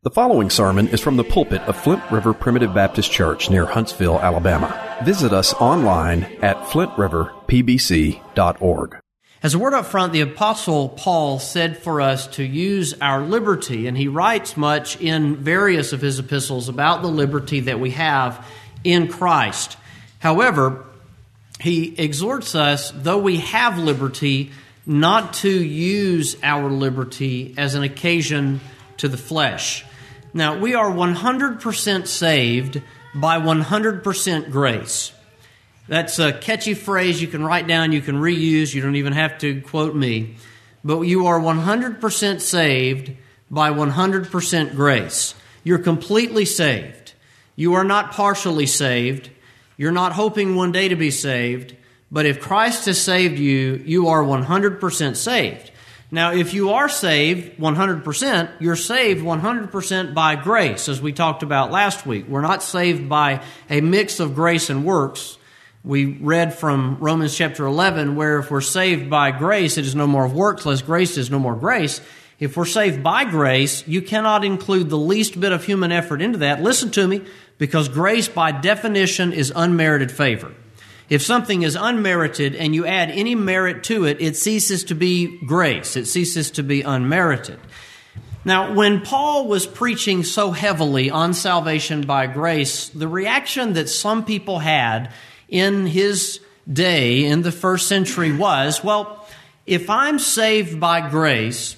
The following sermon is from the pulpit of Flint River Primitive Baptist Church near Huntsville, Alabama. Visit us online at flintriverpbc.org. As a word up front, the Apostle Paul said for us to use our liberty, and he writes much in various of his epistles about the liberty that we have in Christ. However, he exhorts us, though we have liberty, not to use our liberty as an occasion to the flesh. Now, we are 100% saved by 100% grace. That's a catchy phrase you can write down, you can reuse, you don't even have to quote me. But you are 100% saved by 100% grace. You're completely saved. You are not partially saved. You're not hoping one day to be saved. But if Christ has saved you, you are 100% saved. Now, if you are saved 100%, you're saved 100% by grace, as we talked about last week. We're not saved by a mix of grace and works. We read from Romans chapter 11, where if we're saved by grace, it is no more of works, less grace is no more grace. If we're saved by grace, you cannot include the least bit of human effort into that. Listen to me, because grace by definition is unmerited favor. If something is unmerited and you add any merit to it, it ceases to be grace. It ceases to be unmerited. Now, when Paul was preaching so heavily on salvation by grace, the reaction that some people had in his day, in the first century, was, well, if I'm saved by grace,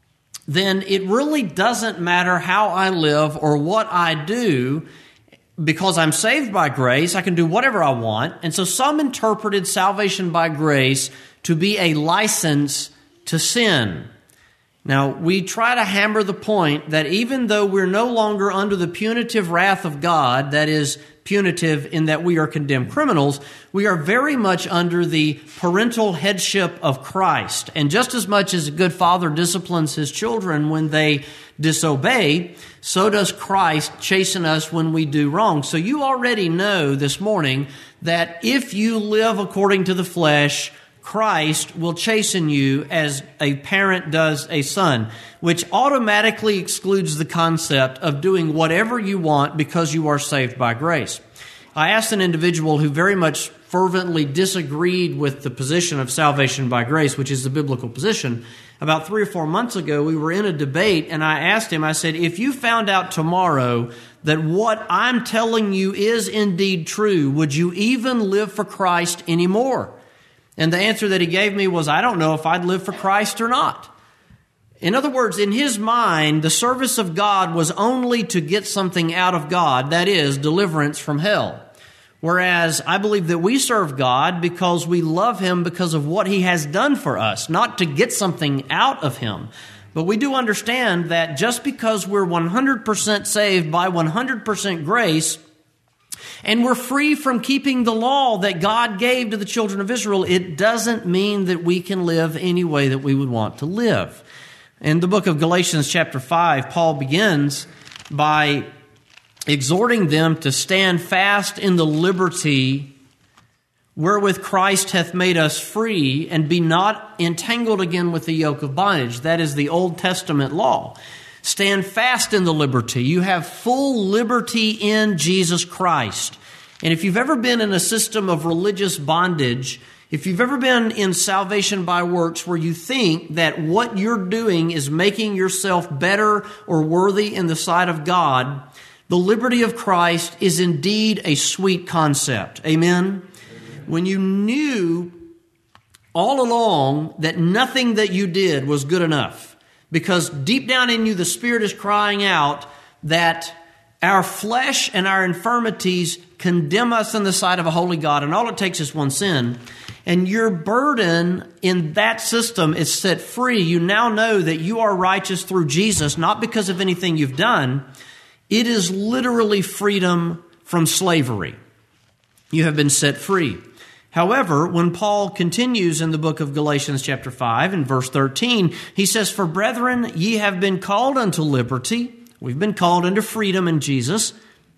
then it really doesn't matter how I live or what I do. Because I'm saved by grace, I can do whatever I want. And so some interpreted salvation by grace to be a license to sin. Now, we try to hammer the point that even though we're no longer under the punitive wrath of God, that is punitive in that we are condemned criminals, we are very much under the parental headship of Christ. And just as much as a good father disciplines his children when they disobey, so does Christ chasten us when we do wrong. So you already know this morning that if you live according to the flesh, Christ will chasten you as a parent does a son, which automatically excludes the concept of doing whatever you want because you are saved by grace. I asked an individual who very much fervently disagreed with the position of salvation by grace, which is the biblical position. About 3 or 4 months ago, we were in a debate, and I asked him, I said, if you found out tomorrow that what I'm telling you is indeed true, would you even live for Christ anymore? And the answer that he gave me was, I don't know if I'd live for Christ or not. In other words, in his mind, the service of God was only to get something out of God, that is, deliverance from hell. Whereas I believe that we serve God because we love Him because of what He has done for us, not to get something out of Him. But we do understand that just because we're 100% saved by 100% grace, and we're free from keeping the law that God gave to the children of Israel, it doesn't mean that we can live any way that we would want to live. In the book of Galatians chapter 5, Paul begins by exhorting them to stand fast in the liberty wherewith Christ hath made us free, and be not entangled again with the yoke of bondage. That is the Old Testament law. Stand fast in the liberty. You have full liberty in Jesus Christ. And if you've ever been in a system of religious bondage, if you've ever been in salvation by works where you think that what you're doing is making yourself better or worthy in the sight of God, the liberty of Christ is indeed a sweet concept. Amen? When you knew all along that nothing that you did was good enough, because deep down in you the Spirit is crying out that our flesh and our infirmities condemn us in the sight of a holy God, and all it takes is one sin. And your burden in that system is set free. You now know that you are righteous through Jesus, not because of anything you've done. It is literally freedom from slavery. You have been set free. However, when Paul continues in the book of Galatians chapter 5 and verse 13, he says, For brethren, ye have been called unto liberty. We've been called unto freedom in Jesus.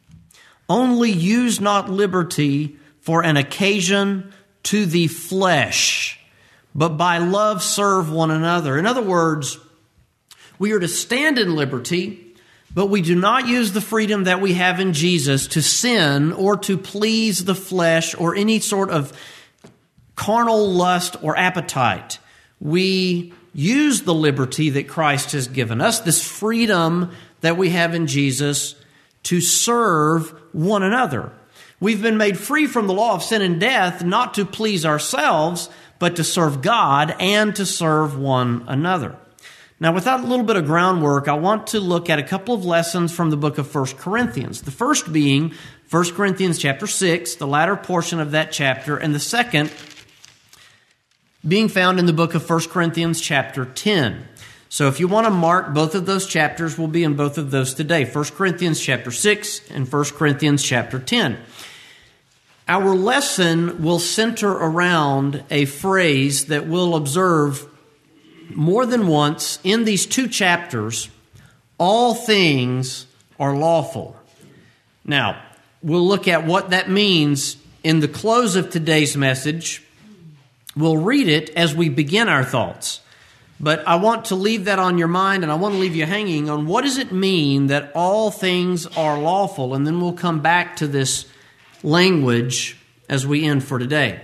Only use not liberty for an occasion to the flesh, but by love serve one another. In other words, we are to stand in liberty, But we do not use the freedom that we have in Jesus to sin or to please the flesh or any sort of carnal lust or appetite. We use the liberty that Christ has given us, this freedom that we have in Jesus, to serve one another. We've been made free from the law of sin and death, not to please ourselves, but to serve God and to serve one another. Now, without a little bit of groundwork, I want to look at a couple of lessons from the book of 1 Corinthians. The first being 1 Corinthians chapter 6, the latter portion of that chapter, and the second being found in the book of 1 Corinthians chapter 10. So if you want to mark both of those chapters, we'll be in both of those today. 1 Corinthians chapter 6 and 1 Corinthians chapter 10. Our lesson will center around a phrase that we'll observe more than once in these two chapters: all things are lawful. Now, we'll look at what that means in the close of today's message. We'll read it as we begin our thoughts. But I want to leave that on your mind, and I want to leave you hanging on what does it mean that all things are lawful, and then we'll come back to this language as we end for today.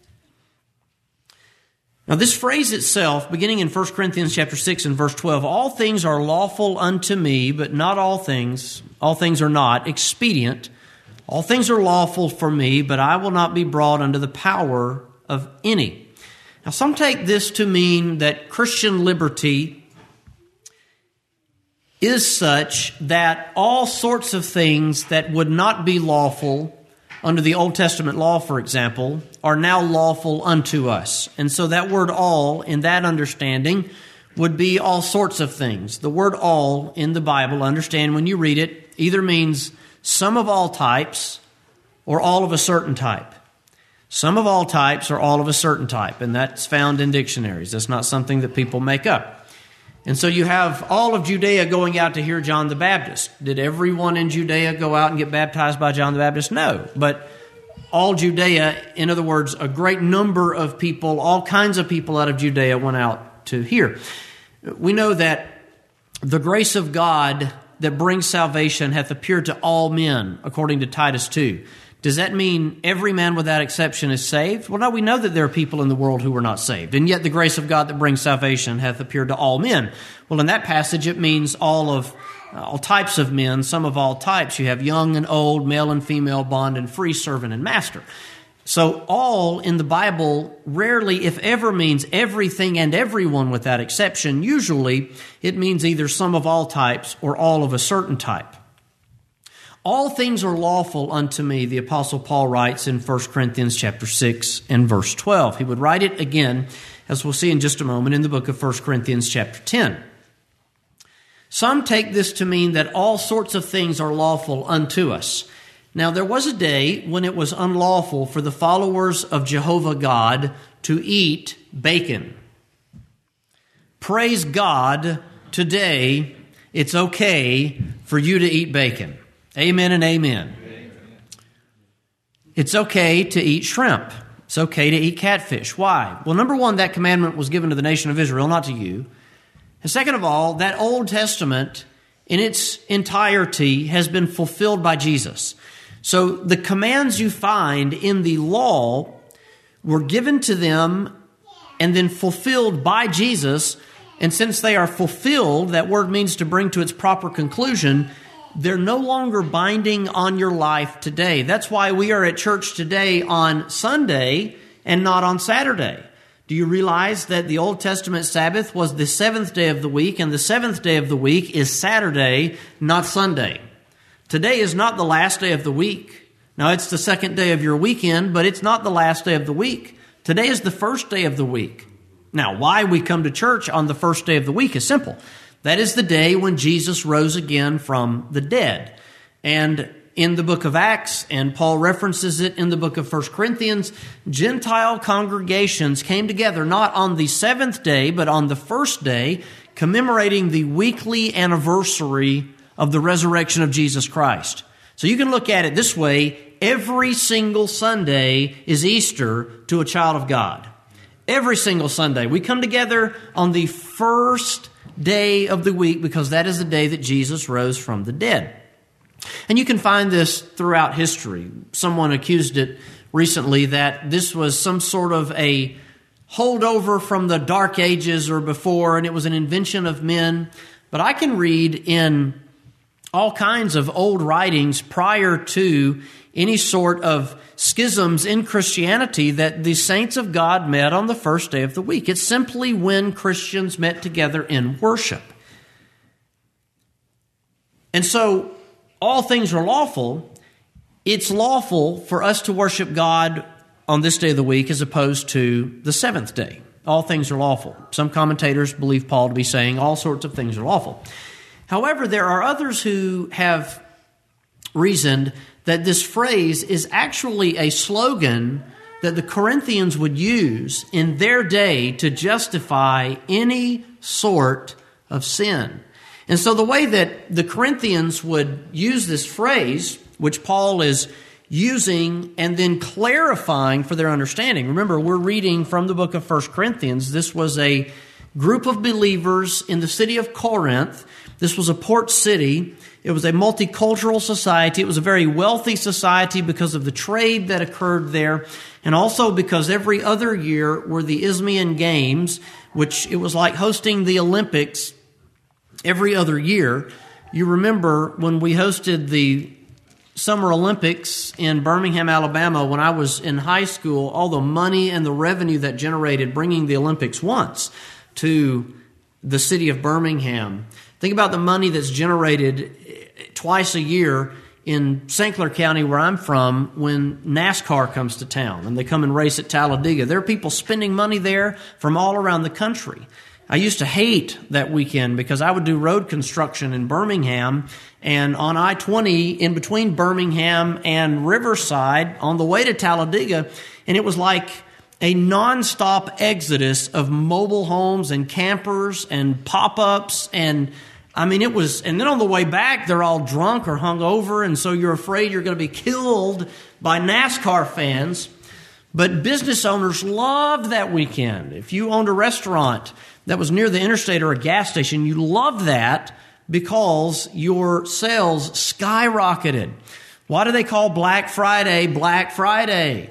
Now, this phrase itself, beginning in 1 Corinthians chapter 6 and verse 12, all things are lawful unto me, but not all things are not expedient. All things are lawful for me, but I will not be brought under the power of any. Now, some take this to mean that Christian liberty is such that all sorts of things that would not be lawful under the Old Testament law, for example, are now lawful unto us. And so that word all, in that understanding, would be all sorts of things. The word all in the Bible, understand when you read it, either means some of all types or all of a certain type. Some of all types or all of a certain type, and that's found in dictionaries. That's not something that people make up. And so you have all of Judea going out to hear John the Baptist. Did everyone in Judea go out and get baptized by John the Baptist? No. But all Judea, in other words, a great number of people, all kinds of people out of Judea went out to hear. We know that the grace of God that brings salvation hath appeared to all men, according to Titus 2. Does that mean every man without exception is saved? Well, no, we know that there are people in the world who are not saved. And yet the grace of God that brings salvation hath appeared to all men. Well, in that passage, it means all types of men, some of all types. You have young and old, male and female, bond and free, servant and master. So all in the Bible rarely, if ever, means everything and everyone without exception. Usually, it means either some of all types or all of a certain type. All things are lawful unto me, the Apostle Paul writes in 1 Corinthians chapter 6 and verse 12. He would write it again, as we'll see in just a moment, in the book of 1 Corinthians chapter 10. Some take this to mean that all sorts of things are lawful unto us. Now, there was a day when it was unlawful for the followers of Jehovah God to eat bacon. Praise God, today it's okay for you to eat bacon. Amen and amen. It's okay to eat shrimp. It's okay to eat catfish. Why? Well, number one, that commandment was given to the nation of Israel, not to you. And second of all, that Old Testament in its entirety has been fulfilled by Jesus. So the commands you find in the law were given to them and then fulfilled by Jesus. And since they are fulfilled, that word means to bring to its proper conclusion, they're no longer binding on your life today. That's why we are at church today on Sunday and not on Saturday. Do you realize that the Old Testament Sabbath was the seventh day of the week, and the seventh day of the week is Saturday, not Sunday? Today is not the last day of the week. Now, it's the second day of your weekend, but it's not the last day of the week. Today is the first day of the week. Now, why we come to church on the first day of the week is simple. That is the day when Jesus rose again from the dead. And in the book of Acts, and Paul references it in the book of 1 Corinthians, Gentile congregations came together not on the seventh day, but on the first day, commemorating the weekly anniversary of the resurrection of Jesus Christ. So you can look at it this way: every single Sunday is Easter to a child of God. Every single Sunday. We come together on the first day of the week because that is the day that Jesus rose from the dead. And you can find this throughout history. Someone accused it recently that this was some sort of a holdover from the Dark Ages or before, and it was an invention of men. But I can read in all kinds of old writings prior to any sort of schisms in Christianity that the saints of God met on the first day of the week. It's simply when Christians met together in worship. And so, all things are lawful. It's lawful for us to worship God on this day of the week as opposed to the seventh day. All things are lawful. Some commentators believe Paul to be saying all sorts of things are lawful. However, there are others who have reasoned that this phrase is actually a slogan that the Corinthians would use in their day to justify any sort of sin. And so the way that the Corinthians would use this phrase, which Paul is using and then clarifying for their understanding. Remember, we're reading from the book of 1 Corinthians. This was a group of believers in the city of Corinth. This was a port city. It was a multicultural society. It was a very wealthy society because of the trade that occurred there, and also because every other year were the Isthmian Games, which it was like hosting the Olympics every other year. You remember when we hosted the Summer Olympics in Birmingham, Alabama, when I was in high school, all the money and the revenue that generated bringing the Olympics once to the city of Birmingham. Think about the money that's generated twice a year in St. Clair County, where I'm from, when NASCAR comes to town and they come and race at Talladega. There are people spending money there from all around the country. I used to hate that weekend because I would do road construction in Birmingham, and on I-20 in between Birmingham and Riverside on the way to Talladega, and it was like a nonstop exodus of mobile homes and campers and pop-ups, and I mean, it was, and then on the way back, they're all drunk or hungover, and so you're afraid you're going to be killed by NASCAR fans. But business owners loved that weekend. If you owned a restaurant that was near the interstate or a gas station, you loved that because your sales skyrocketed. Why do they call Black Friday Black Friday?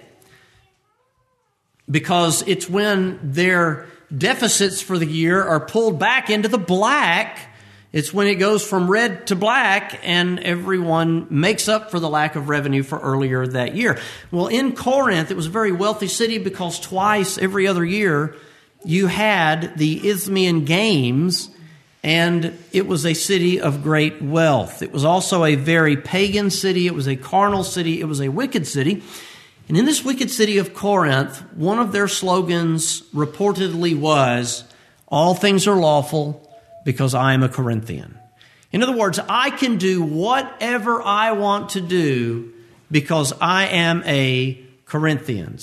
Because it's when their deficits for the year are pulled back into the black. It's when it goes from red to black and everyone makes up for the lack of revenue for earlier that year. Well, in Corinth, it was a very wealthy city because twice every other year you had the Isthmian Games, and it was a city of great wealth. It was also a very pagan city. It was a carnal city. It was a wicked city. And in this wicked city of Corinth, one of their slogans reportedly was, "All things are lawful because I am a Corinthian." In other words, I can do whatever I want to do because I am a Corinthian.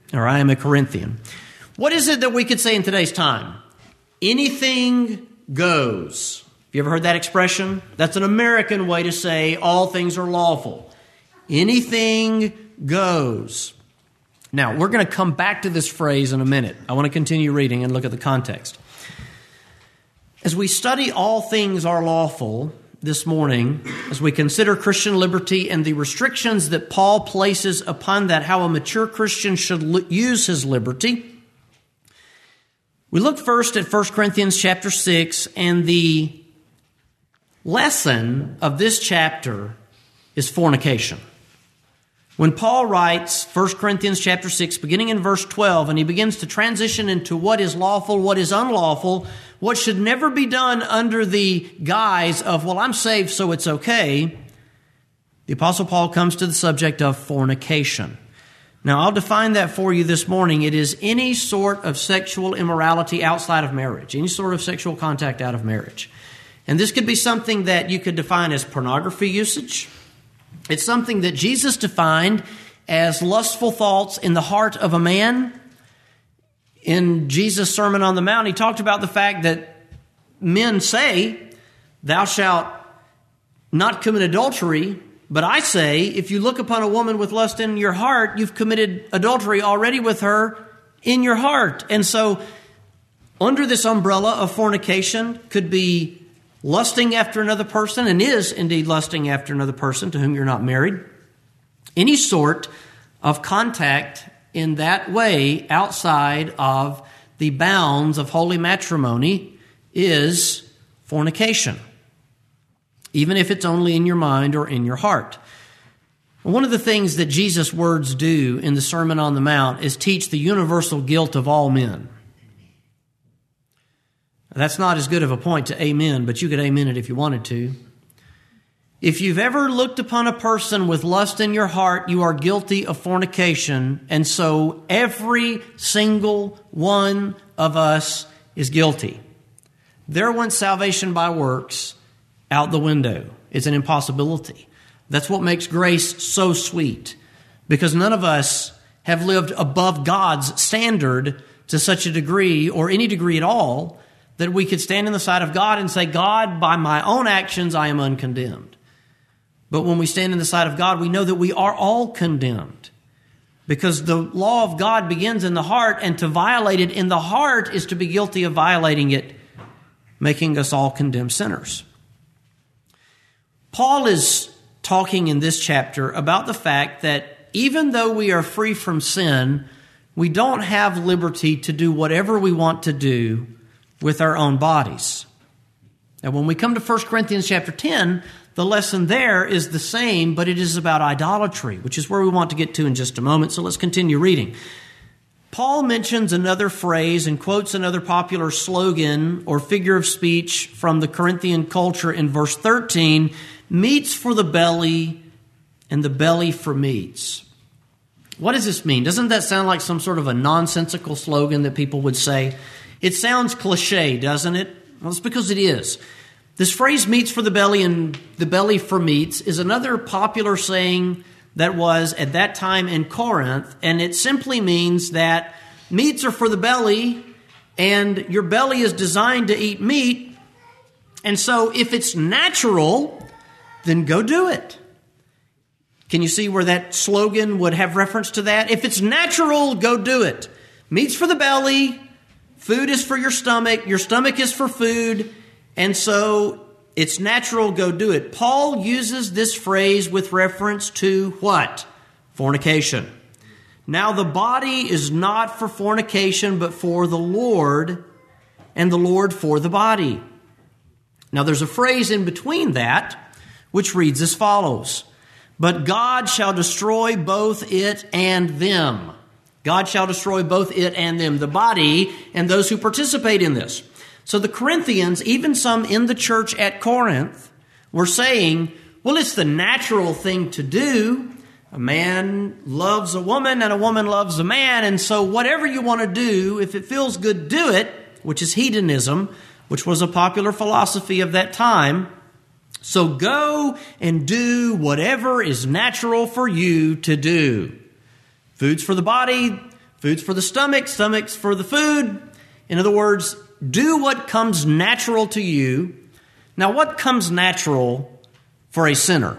What is it that we could say in today's time? Anything goes. Have you ever heard that expression? That's an American way to say all things are lawful. Anything goes. Now, we're going to come back to this phrase in a minute. I want to continue reading and look at the context. As we study all things are lawful this morning, as we consider Christian liberty and the restrictions that Paul places upon that, how a mature Christian should use his liberty, we look first at 1 Corinthians chapter 6, and the lesson of this chapter is fornication. When Paul writes 1 Corinthians chapter 6, beginning in verse 12, and he begins to transition into what is lawful, what is unlawful, what should never be done under the guise of, well, I'm saved, so it's okay, the Apostle Paul comes to the subject of fornication. Now, I'll define that for you this morning. It is any sort of sexual immorality outside of marriage, any sort of sexual contact out of marriage. And this could be something that you could define as pornography usage. It's something that Jesus defined as lustful thoughts in the heart of a man. In Jesus' Sermon on the Mount, he talked about the fact that men say, "Thou shalt not commit adultery," but I say, if you look upon a woman with lust in your heart, you've committed adultery already with her in your heart. And so under this umbrella of fornication could be lusting after another person, and is indeed lusting after another person to whom you're not married. Any sort of contact in that way outside of the bounds of holy matrimony is fornication, even if it's only in your mind or in your heart. One of the things that Jesus' words do in the Sermon on the Mount is teach the universal guilt of all men. That's not as good of a point to amen, but you could amen it if you wanted to. If you've ever looked upon a person with lust in your heart, you are guilty of fornication, and so every single one of us is guilty. There went salvation by works out the window. It's an impossibility. That's what makes grace so sweet, because none of us have lived above God's standard to such a degree, or any degree at all, that we could stand in the sight of God and say, God, by my own actions, I am uncondemned. But when we stand in the sight of God, we know that we are all condemned, because the law of God begins in the heart, and to violate it in the heart is to be guilty of violating it, making us all condemned sinners. Paul is talking in this chapter about the fact that even though we are free from sin, we don't have liberty to do whatever we want to do with our own bodies. Now, when we come to 1 Corinthians chapter 10, the lesson there is the same, but it is about idolatry, which is where we want to get to in just a moment. So let's continue reading. Paul mentions another phrase and quotes another popular slogan or figure of speech from the Corinthian culture in verse 13, meats for the belly and the belly for meats. What does this mean? Doesn't that sound like some sort of a nonsensical slogan that people would say? It sounds cliche, doesn't it? Well, it's because it is. This phrase, meats for the belly and the belly for meats, is another popular saying that was at that time in Corinth, and it simply means that meats are for the belly, and your belly is designed to eat meat, and so if it's natural, then go do it. Can you see where that slogan would have reference to that? If it's natural, go do it. Meat's for the belly, food is for your stomach is for food, and so it's natural, go do it. Paul uses this phrase with reference to what? Fornication. Now the body is not for fornication, but for the Lord, and the Lord for the body. Now there's a phrase in between that, which reads as follows. But God shall destroy both it and them. God shall destroy both it and them, the body, and those who participate in this. So the Corinthians, even some in the church at Corinth, were saying, well, it's the natural thing to do. A man loves a woman and a woman loves a man. And so whatever you want to do, if it feels good, do it, which is hedonism, which was a popular philosophy of that time. So go and do whatever is natural for you to do. Food's for the body, food's for the stomach, stomach's for the food. In other words, do what comes natural to you. Now, what comes natural for a sinner?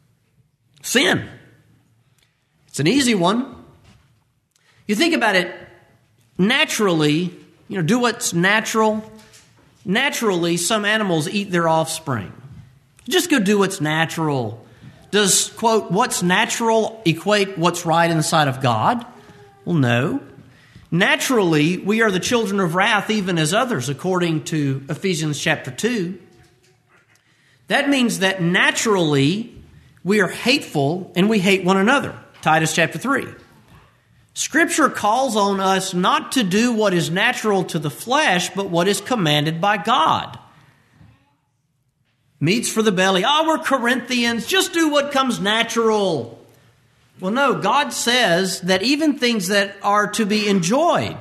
Sin. It's an easy one. You think about it, naturally, do what's natural. Naturally, some animals eat their offspring. Just go do what's natural. Does, quote, what's natural equate what's right in the sight of God? Well, no. Naturally, we are the children of wrath even as others, according to Ephesians chapter 2. That means that naturally we are hateful and we hate one another. Titus chapter 3. Scripture calls on us not to do what is natural to the flesh, but what is commanded by God. Meats for the belly. We're Corinthians. Just do what comes natural. Well, no, God says that even things that are to be enjoyed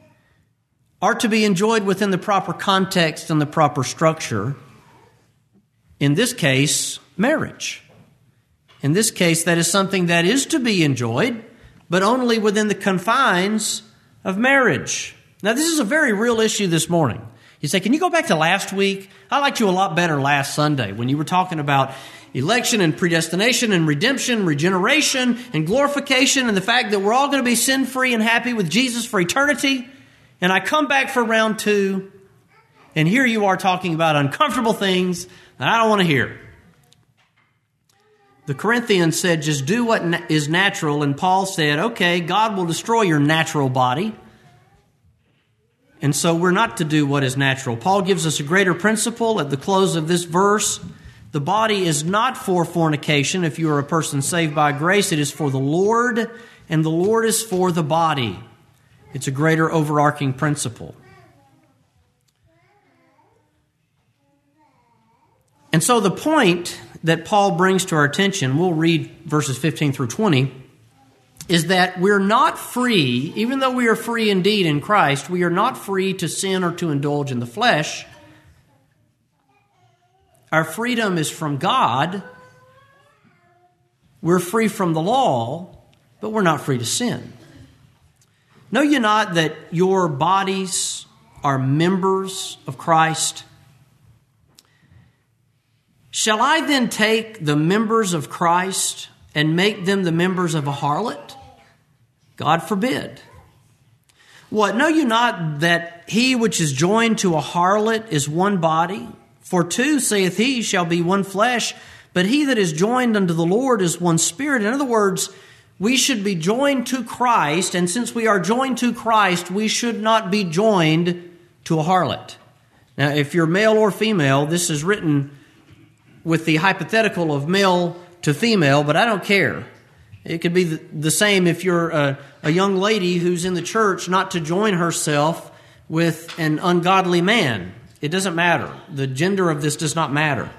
within the proper context and the proper structure. In this case, marriage. In this case, that is something that is to be enjoyed, but only within the confines of marriage. Now, this is a very real issue this morning. You say, can you go back to last week? I liked you a lot better last Sunday when you were talking about election and predestination and redemption, regeneration and glorification and the fact that we're all going to be sin-free and happy with Jesus for eternity. And I come back for round 2, and here you are talking about uncomfortable things that I don't want to hear. The Corinthians said, just do what is natural. And Paul said, okay, God will destroy your natural body. And so we're not to do what is natural. Paul gives us a greater principle at the close of this verse. The body is not for fornication. If you are a person saved by grace, it is for the Lord, and the Lord is for the body. It's a greater overarching principle. And so the point that Paul brings to our attention, we'll read verses 15 through 20, is that we're not free, even though we are free indeed in Christ, we are not free to sin or to indulge in the flesh. Our freedom is from God. We're free from the law, but we're not free to sin. Know ye not that your bodies are members of Christ? Shall I then take the members of Christ and make them the members of a harlot? God forbid. What, know you not that he which is joined to a harlot is one body? For two, saith he, shall be one flesh, but he that is joined unto the Lord is one spirit. In other words, we should be joined to Christ, and since we are joined to Christ, we should not be joined to a harlot. Now, if you're male or female, this is written with the hypothetical of male to female, but I don't care. It could be the same if you're a young lady who's in the church not to join herself with an ungodly man. It doesn't matter. The gender of this does not matter.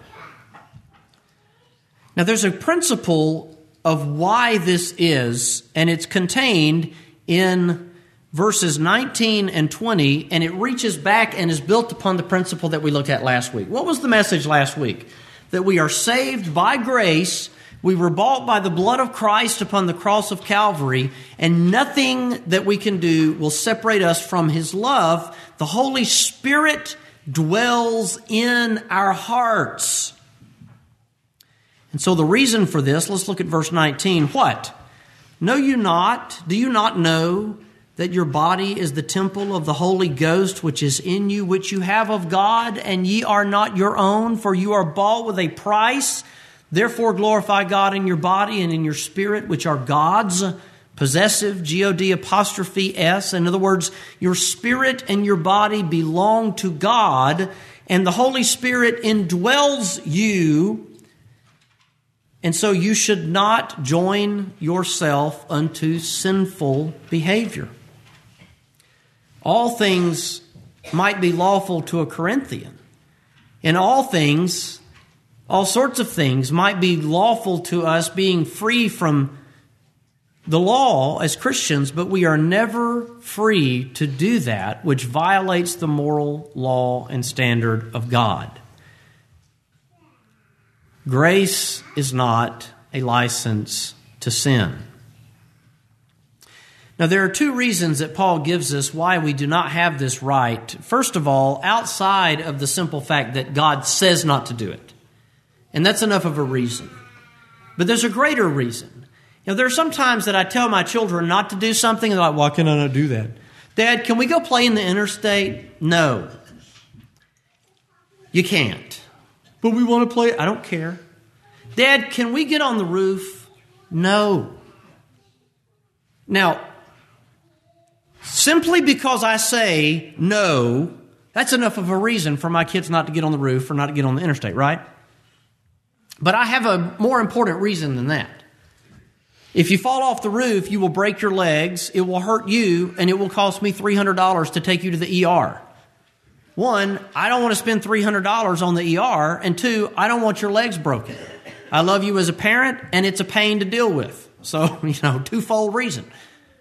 Now, there's a principle of why this is, and it's contained in verses 19 and 20, and it reaches back and is built upon the principle that we looked at last week. What was the message last week? That we are saved by grace. We were bought by the blood of Christ upon the cross of Calvary, and nothing that we can do will separate us from His love. The Holy Spirit dwells in our hearts. And so the reason for this, let's look at verse 19. What? Know you not, do you not know that your body is the temple of the Holy Ghost, which is in you, which you have of God, and ye are not your own, for you are bought with a price. Therefore glorify God in your body and in your spirit, which are God's. Possessive, G-O-D apostrophe S. In other words, your spirit and your body belong to God, and the Holy Spirit indwells you. And so you should not join yourself unto sinful behavior. All things might be lawful to a Corinthian. In all things, all sorts of things might be lawful to us, being free from the law as Christians, but we are never free to do that which violates the moral law and standard of God. Grace is not a license to sin. Now, there are two reasons that Paul gives us why we do not have this right. First of all, outside of the simple fact that God says not to do it. And that's enough of a reason. But there's a greater reason. You know, there are some times that I tell my children not to do something, and they're like, why can I not do that? Dad, can we go play in the interstate? No. You can't. But we want to play. I don't care. Dad, can we get on the roof? No. Now, simply because I say no, that's enough of a reason for my kids not to get on the roof or not to get on the interstate, right? But I have a more important reason than that. If you fall off the roof, you will break your legs, it will hurt you, and it will cost me $300 to take you to the ER. One, I don't want to spend $300 on the ER, and two, I don't want your legs broken. I love you as a parent, and it's a pain to deal with. So, twofold reason.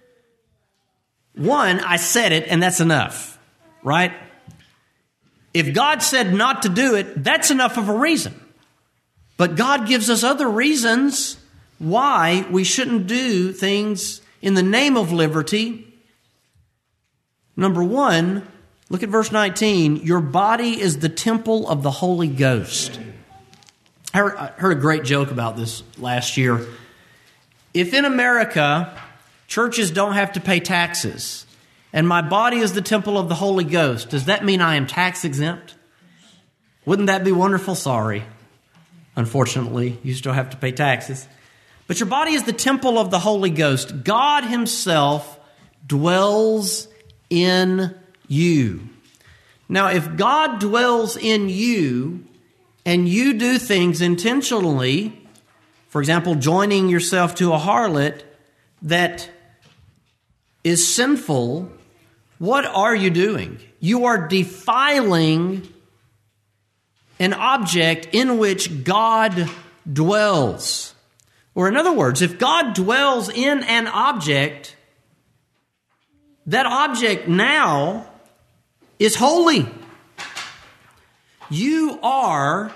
One, I said it, and that's enough, right? If God said not to do it, that's enough of a reason. But God gives us other reasons why we shouldn't do things in the name of liberty. Number one, look at verse 19. Your body is the temple of the Holy Ghost. I heard a great joke about this last year. If in America, churches don't have to pay taxes, and my body is the temple of the Holy Ghost, does that mean I am tax exempt? Wouldn't that be wonderful? Sorry. Unfortunately, you still have to pay taxes. But your body is the temple of the Holy Ghost. God Himself dwells in you. Now, if God dwells in you and you do things intentionally, for example, joining yourself to a harlot that is sinful, what are you doing? You are defiling an object in which God dwells. Or in other words, if God dwells in an object, that object now is holy. You are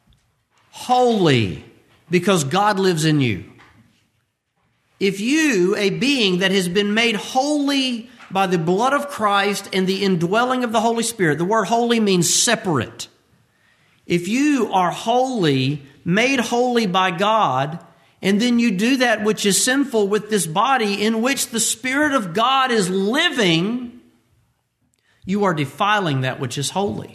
holy because God lives in you. If you, a being that has been made holy by the blood of Christ and the indwelling of the Holy Spirit, the word holy means separate. If you are holy, made holy by God, and then you do that which is sinful with this body in which the Spirit of God is living, you are defiling that which is holy.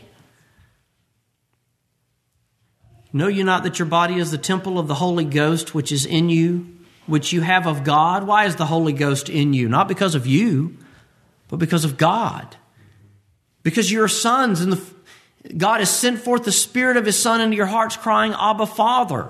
Know you not that your body is the temple of the Holy Ghost which is in you, which you have of God? Why is the Holy Ghost in you? Not because of you, but because of God. Because you're sons, and God has sent forth the Spirit of His Son into your hearts, crying, Abba, Father.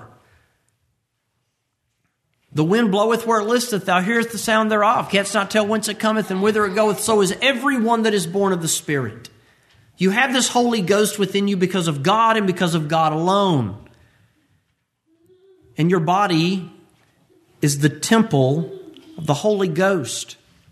The wind bloweth where it listeth, thou hearest the sound thereof, canst not tell whence it cometh and whither it goeth, so is every one that is born of the Spirit. You have this Holy Ghost within you because of God and because of God alone. And your body is the temple of the Holy Ghost.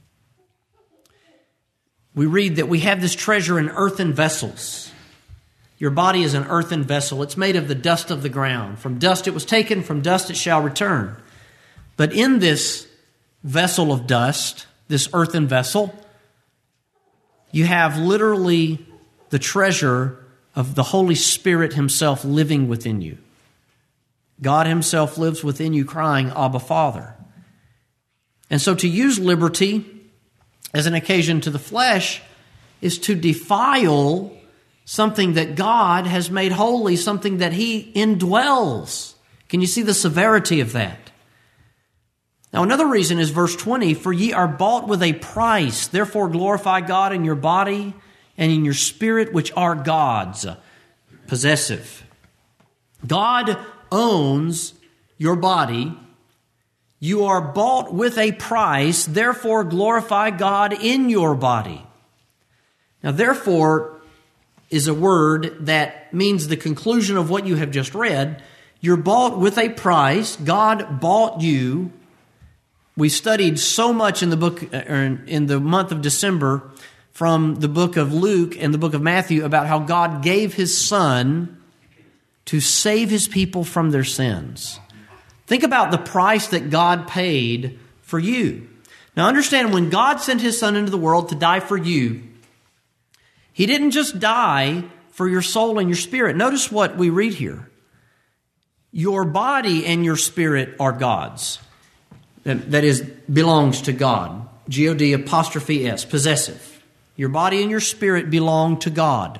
We read that we have this treasure in earthen vessels. Your body is an earthen vessel. It's made of the dust of the ground. From dust it was taken, from dust it shall return. But in this vessel of dust, this earthen vessel, you have literally the treasure of the Holy Spirit Himself living within you. God Himself lives within you, crying, Abba, Father. And so to use liberty as an occasion to the flesh is to defile something that God has made holy, something that He indwells. Can you see the severity of that? Now, another reason is verse 20, for ye are bought with a price, therefore glorify God in your body and in your spirit, which are God's. Possessive. God owns your body. You are bought with a price, therefore glorify God in your body. Now, therefore is a word that means the conclusion of what you have just read. You're bought with a price. God bought you. We studied so much in the book, in the month of December, from the book of Luke and the book of Matthew about how God gave His Son to save His people from their sins. Think about the price that God paid for you. Now understand, when God sent His Son into the world to die for you, He didn't just die for your soul and your spirit. Notice what we read here. Your body and your spirit are God's. That is, belongs to God. G-O-D apostrophe S, possessive. Your body and your spirit belong to God.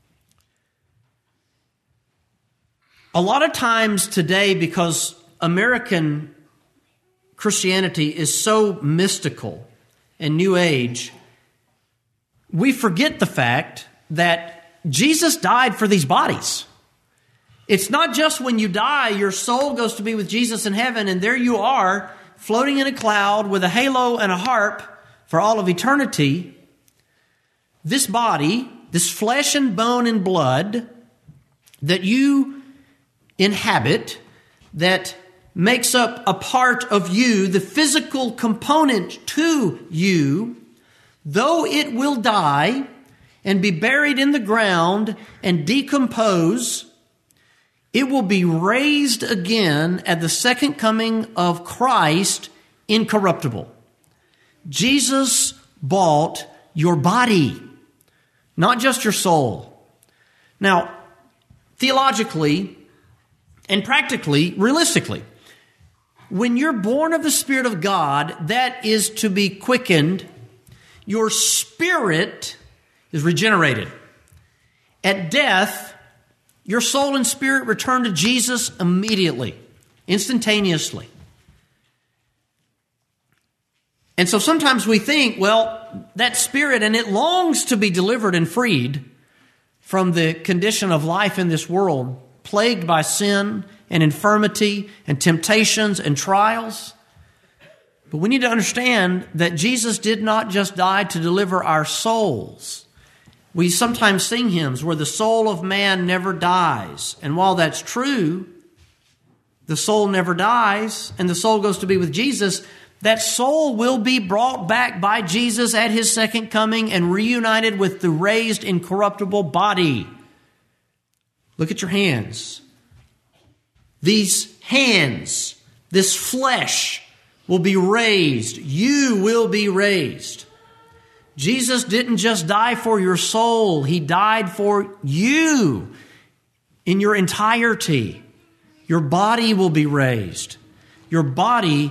A lot of times today, because American Christianity is so mystical and New Age, we forget the fact that Jesus died for these bodies. It's not just when you die, your soul goes to be with Jesus in heaven, and there you are, floating in a cloud with a halo and a harp for all of eternity. This body, this flesh and bone and blood that you inhabit, that makes up a part of you, the physical component to you, though it will die and be buried in the ground and decompose, it will be raised again at the second coming of Christ, incorruptible. Jesus bought your body, not just your soul. Now, theologically and practically, realistically, when you're born of the Spirit of God, that is to be quickened. your spirit is regenerated. At death, your soul and spirit return to Jesus immediately, instantaneously. And so sometimes we think, well, that spirit, and it longs to be delivered and freed from the condition of life in this world, plagued by sin and infirmity and temptations and trials. But we need to understand that Jesus did not just die to deliver our souls. We sometimes sing hymns where the soul of man never dies. And while that's true, the soul never dies and the soul goes to be with Jesus, that soul will be brought back by Jesus at his second coming and reunited with the raised incorruptible body. Look at your hands. These hands, this flesh will be raised. You will be raised. Jesus didn't just die for your soul. He died for you in your entirety. Your body will be raised. Your body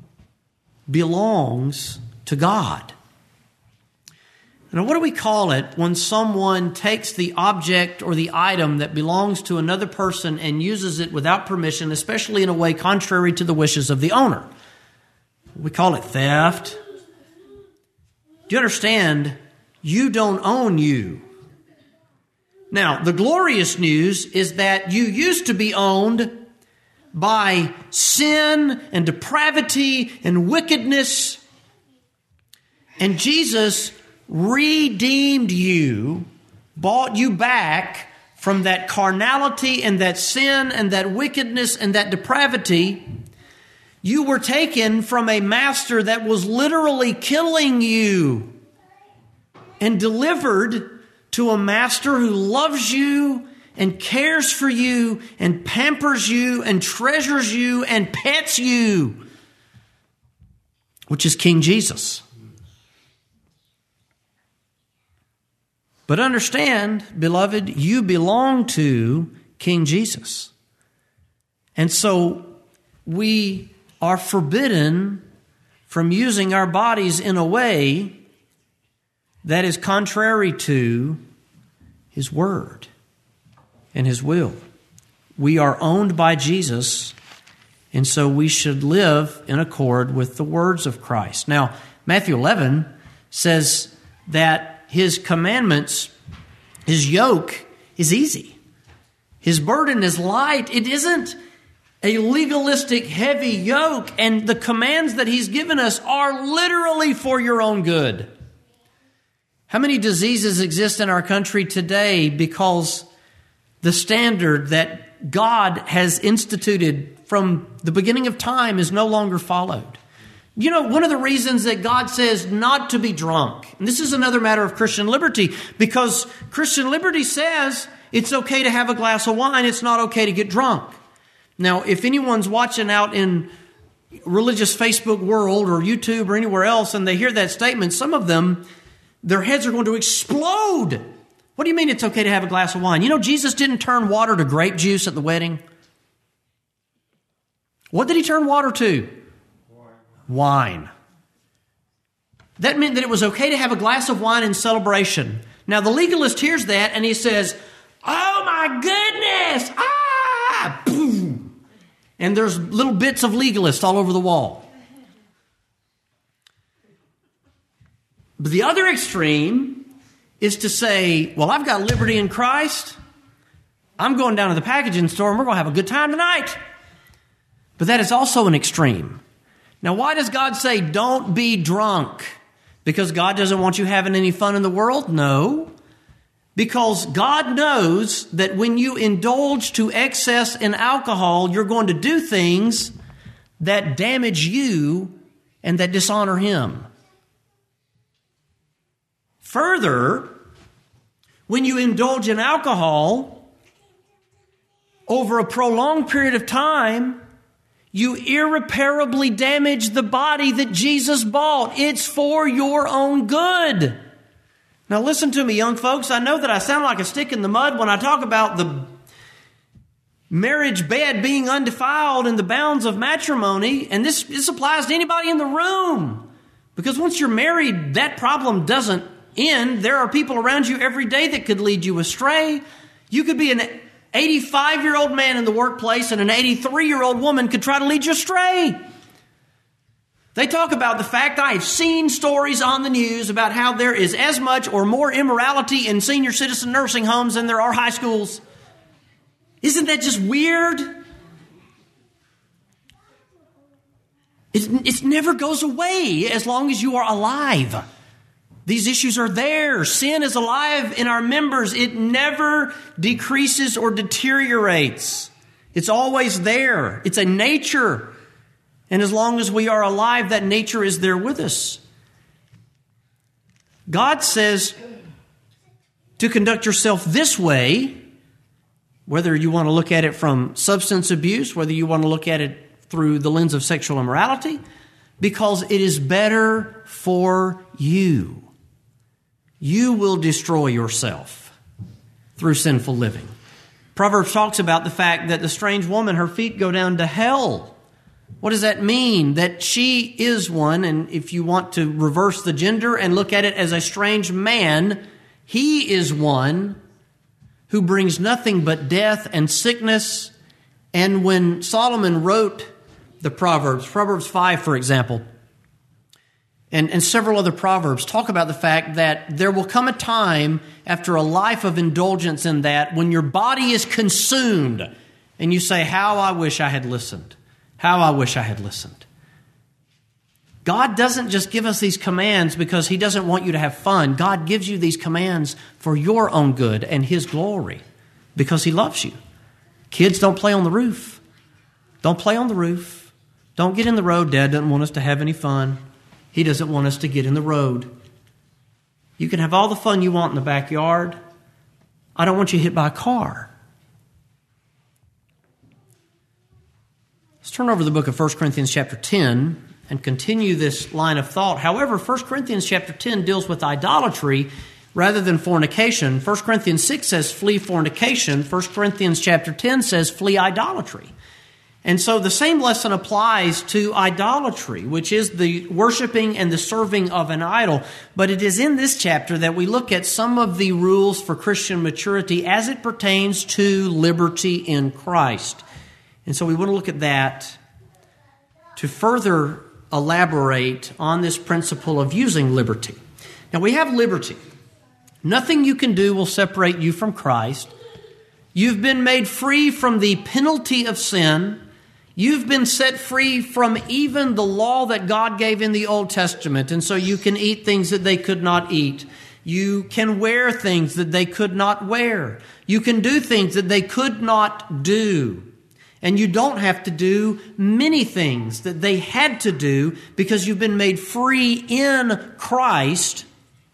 belongs to God. Now, what do we call it when someone takes the object or the item that belongs to another person and uses it without permission, especially in a way contrary to the wishes of the owner? We call it theft. Do you understand? You don't own you. Now, the glorious news is that you used to be owned by sin and depravity and wickedness. And Jesus redeemed you, bought you back from that carnality and that sin and that wickedness and that depravity. You were taken from a master that was literally killing you and delivered to a master who loves you and cares for you and pampers you and treasures you and pets you, which is King Jesus. But understand, beloved, you belong to King Jesus. And so we are forbidden from using our bodies in a way that is contrary to His Word and His will. We are owned by Jesus, and so we should live in accord with the words of Christ. Now, Matthew 11 says that His commandments, His yoke is easy. His burden is light. It isn't a legalistic, heavy yoke, and the commands that He's given us are literally for your own good. How many diseases exist in our country today because the standard that God has instituted from the beginning of time is no longer followed? You know, one of the reasons that God says not to be drunk, and this is another matter of Christian liberty, because Christian liberty says it's okay to have a glass of wine, it's not okay to get drunk. Now, if anyone's watching out in religious Facebook world or YouTube or anywhere else and they hear that statement, some of them, their heads are going to explode. What do you mean it's okay to have a glass of wine? You know, Jesus didn't turn water to grape juice at the wedding. What did He turn water to? Wine. That meant that it was okay to have a glass of wine in celebration. Now, the legalist hears that and he says, "Oh my goodness! Ah!" Boom. And there's little bits of legalist all over the wall. But the other extreme is to say, well, I've got liberty in Christ. I'm going down to the packaging store and we're going to have a good time tonight. But that is also an extreme. Now, why does God say don't be drunk? Because God doesn't want you having any fun in the world? No. Because God knows that when you indulge to excess in alcohol, you're going to do things that damage you and that dishonor Him. Further, when you indulge in alcohol over a prolonged period of time, you irreparably damage the body that Jesus bought. It's for your own good. Now listen to me, young folks. I know that I sound like a stick in the mud when I talk about the marriage bed being undefiled in the bounds of matrimony, and this applies to anybody in the room. Because once you're married, that problem doesn't end. There are people around you every day that could lead you astray. You could be an 85-year-old man in the workplace and an 83-year-old woman could try to lead you astray. They talk about the fact that I've seen stories on the news about how there is as much or more immorality in senior citizen nursing homes than there are high schools. Isn't that just weird? It never goes away as long as you are alive. These issues are there. Sin is alive in our members. It never decreases or deteriorates. It's always there. It's a nature. And as long as we are alive, that nature is there with us. God says to conduct yourself this way, whether you want to look at it from substance abuse, whether you want to look at it through the lens of sexual immorality, because it is better for you. You will destroy yourself through sinful living. Proverbs talks about the fact that the strange woman, her feet go down to hell. What does that mean? That she is one, and if you want to reverse the gender and look at it as a strange man, he is one who brings nothing but death and sickness. And when Solomon wrote the Proverbs 5, for example, and several other Proverbs talk about the fact that there will come a time after a life of indulgence in that when your body is consumed and you say, how I wish I had listened. How I wish I had listened. God doesn't just give us these commands because He doesn't want you to have fun. God gives you these commands for your own good and His glory because He loves you. Kids, don't play on the roof. Don't play on the roof. Don't get in the road. Dad doesn't want us to have any fun. He doesn't want us to get in the road. You can have all the fun you want in the backyard. I don't want you hit by a car. Let's turn over to the book of 1 Corinthians chapter 10 and continue this line of thought. However, 1 Corinthians chapter 10 deals with idolatry rather than fornication. 1 Corinthians 6 says flee fornication. 1 Corinthians chapter 10 says flee idolatry. And so the same lesson applies to idolatry, which is the worshiping and the serving of an idol. But it is in this chapter that we look at some of the rules for Christian maturity as it pertains to liberty in Christ. And so we want to look at that to further elaborate on this principle of using liberty. Now we have liberty. Nothing you can do will separate you from Christ. You've been made free from the penalty of sin. You've been set free from even the law that God gave in the Old Testament. And so you can eat things that they could not eat. You can wear things that they could not wear. You can do things that they could not do. And you don't have to do many things that they had to do because you've been made free in Christ.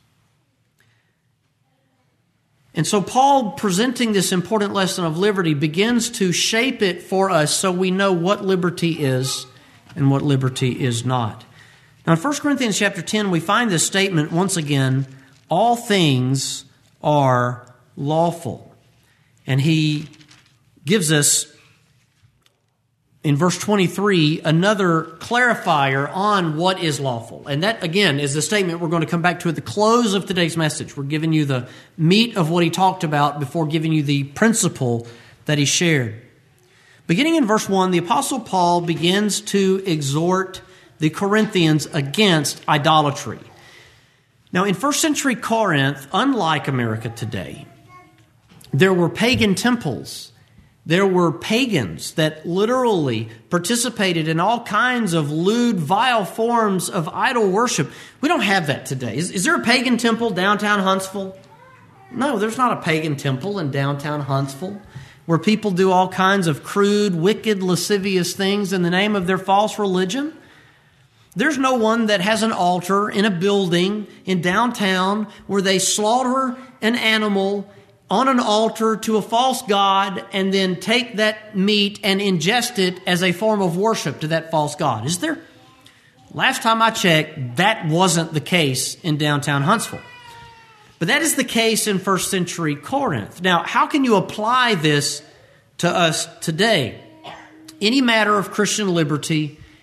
And so Paul, presenting this important lesson of liberty, begins to shape it for us so we know what liberty is and what liberty is not. Now in 1 Corinthians chapter 10, we find this statement once again, all things are lawful. And he gives us, in verse 23, another clarifier on what is lawful. And that, again, is the statement we're going to come back to at the close of today's message. We're giving you the meat of what he talked about before giving you the principle that he shared. Beginning in verse 1, the Apostle Paul begins to exhort the Corinthians against idolatry. Now, in first century Corinth, unlike America today, there were pagan temples. There were pagans that literally participated in all kinds of lewd, vile forms of idol worship. We don't have that today. Is there a pagan temple downtown Huntsville? No, there's not a pagan temple in downtown Huntsville where people do all kinds of crude, wicked, lascivious things in the name of their false religion. There's no one that has an altar in a building in downtown where they slaughter an animal on an altar to a false god and then take that meat and ingest it as a form of worship to that false god. Is there? Last time I checked, that wasn't the case in downtown Huntsville. But that is the case in first century Corinth. Now, how can you apply this to us today? Any matter of Christian liberty,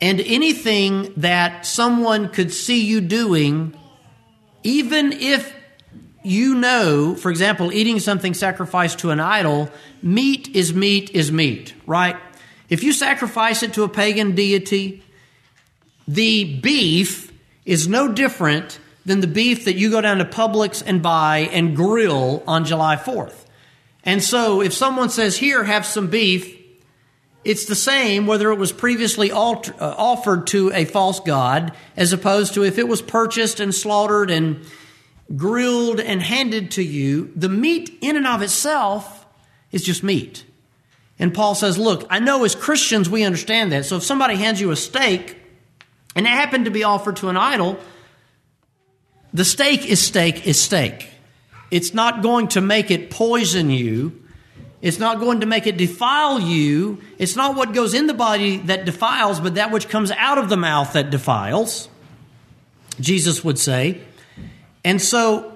and anything that someone could see you doing, even if you know, for example, eating something sacrificed to an idol, meat is meat, right? If you sacrifice it to a pagan deity, the beef is no different than the beef that you go down to Publix and buy and grill on July 4th. And so if someone says, here, have some beef, it's the same whether it was previously offered to a false god as opposed to if it was purchased and slaughtered and grilled and handed to you. The meat in and of itself is just meat. And Paul says, look, I know as Christians we understand that. So if somebody hands you a steak and it happened to be offered to an idol, the steak is steak is steak. It's not going to make it poison you. It's not going to make it defile you. It's not what goes in the body that defiles, but that which comes out of the mouth that defiles, Jesus would say. And so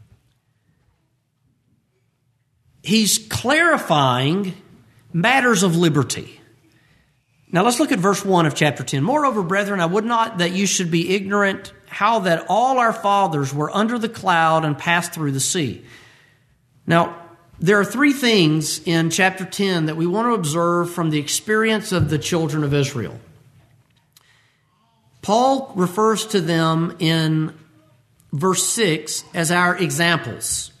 he's clarifying matters of liberty. Now let's look at verse 1 of chapter 10. Moreover, brethren, I would not that you should be ignorant how that all our fathers were under the cloud and passed through the sea. Now, there are three things in chapter 10 that we want to observe from the experience of the children of Israel. Paul refers to them in verse 6 as our examples,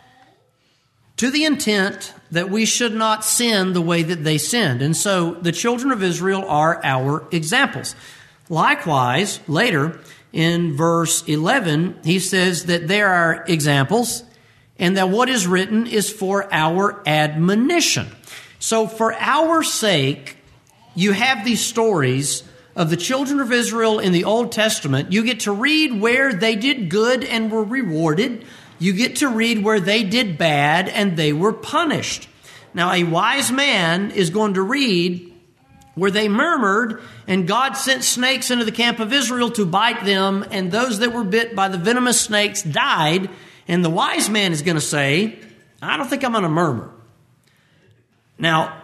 to the intent that we should not sin the way that they sinned. And so the children of Israel are our examples. Likewise, later in verse 11, he says that they are examples and that what is written is for our admonition. So for our sake, you have these stories of the children of Israel in the Old Testament. You get to read where they did good and were rewarded. You get to read where they did bad and they were punished. Now, a wise man is going to read where they murmured and God sent snakes into the camp of Israel to bite them, and those that were bit by the venomous snakes died. And the wise man is going to say, I don't think I'm going to murmur. Now,